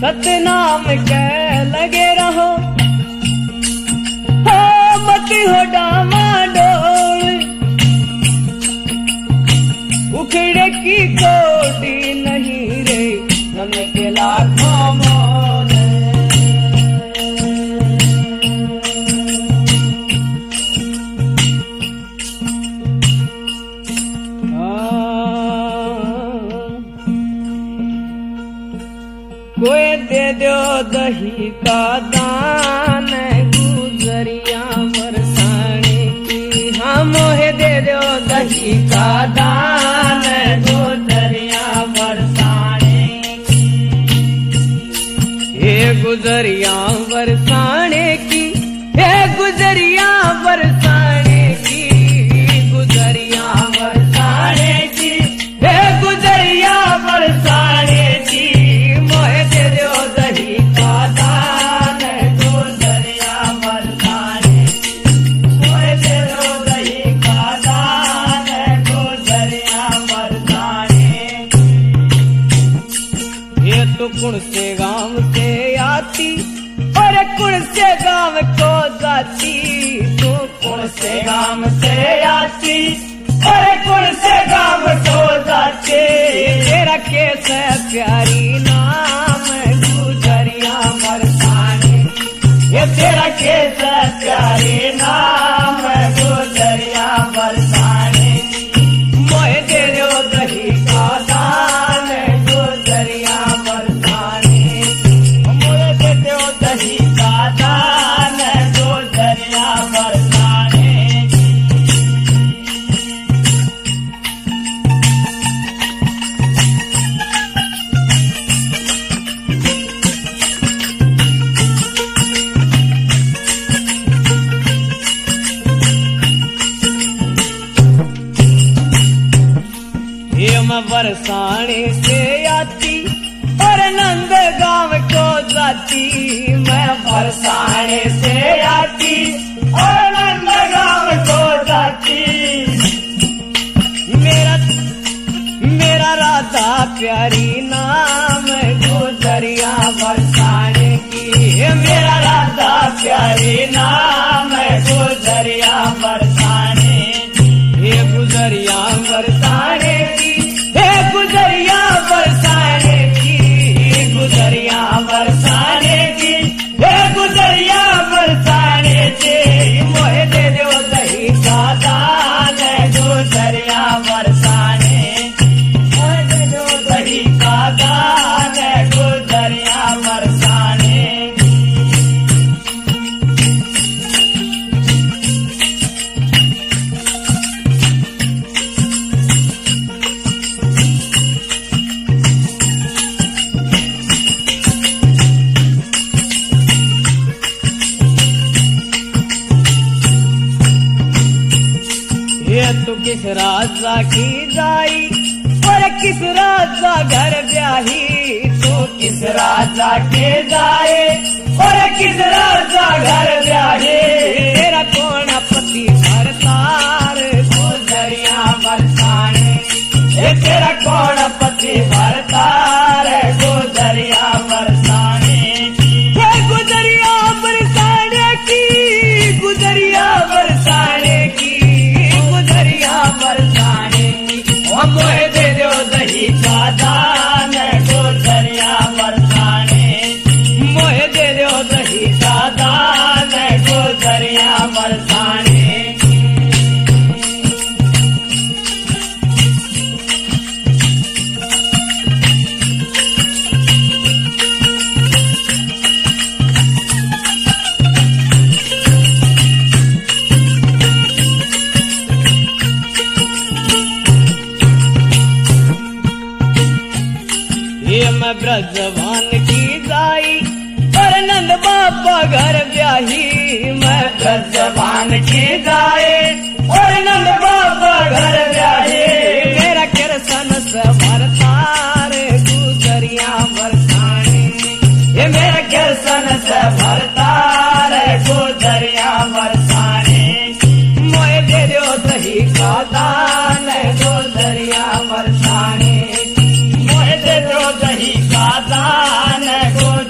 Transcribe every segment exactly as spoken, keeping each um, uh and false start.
सतनाम के लगे रहो, हो मत हो डामाडोल, उखड़े की कोटी नहीं रे मन के लाखों मोल। कोई दे दो दही का दान गुजरिया बरसाने की, हाँ मोहे दे दो दही का दान गुजरिया बरसाने की। हे गुजरिया बरसाने की, हे गुजरिया बरसाने की, गुजरिया बरसाने की, हे गुजरिया बरसाने की। कुण से गांव से आती और कुण से गांव को जाती, तू कुण से गांव से आती और कुण से गांव को जाती। तेरा केस है प्यारी नाम गुजरिया बरसाने, ये तेरा केस है प्यारी नाम गुजरिया बरसाने। मोहे दे दो दही का दान गुजरिया बरसाने, मोहे दे दो दही का दान गुजरिया बरसाने। मैं बरसाने से आती और नंद गांव को जाती, मैं बरसाने से आती और नंद गांव को जाती। मेरा मेरा राधा प्यारी नाम गुजरिया बरसाने की, मेरा राधा प्यारी नाम गुजरिया बरसाने। ये गुजरिया बरसाने की, गुजरिया बरसाने की, गुजरिया बरसाने की, हे गुजरिया बरसाने की। मोहे दे दो दही का दान गुजरिया बरसाने, मोहे दे दो दही का दान गुजरिया बरसाने। तू किस राजा की जाई और किस राजा घर ब्याही, तू किस राजा के जाए और किस राजा घर ब्याही। तेरा कौन पति भरतार गुजरिया बरसाने, तेरा कौन पति भरतार गुजरिया बरसाने। गुजरिया बरसाने की, गुजरिया बरसाने की, गुजरिया बरसाने की। मोहे दे दो दही का दान गुजरिया बरसाने, मोहे दे दो दही का दान गुजरिया बरसाने। मैं ब्रजवान की जाई और नंद बाबा घर ब्याही, मैं ब्रजवान की जाए और नंद बाबा घर ब्याही। मेरा किरसन से भरतार गुजरिया बरसाने, ये मेरा किरसन से भरतार गुजरिया बरसाने। मोहे दे दो दही का दान गुजरिया बरसाने, मोहे दे दो दही का दान गुजरिया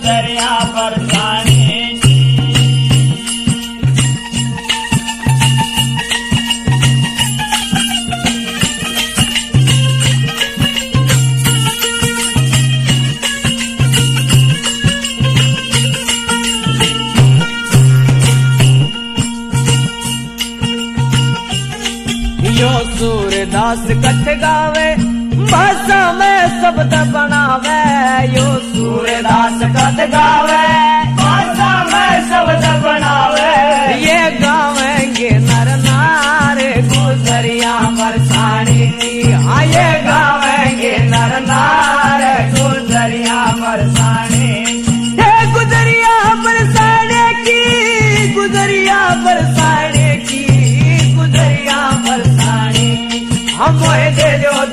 सूरदास कथ गावे भाषा में शब्द बनावे यो सूरदास कथ गावे भाषा में शब्द बनावे ये गावेंगे नर नार गुजरिया बरसाने की हाँ ये गावेंगे नर नार गुजरिया बरसाने गुजरिया बरसाने की गुजरिया बरसाने की गुजरिया बरसाने की हम दे दो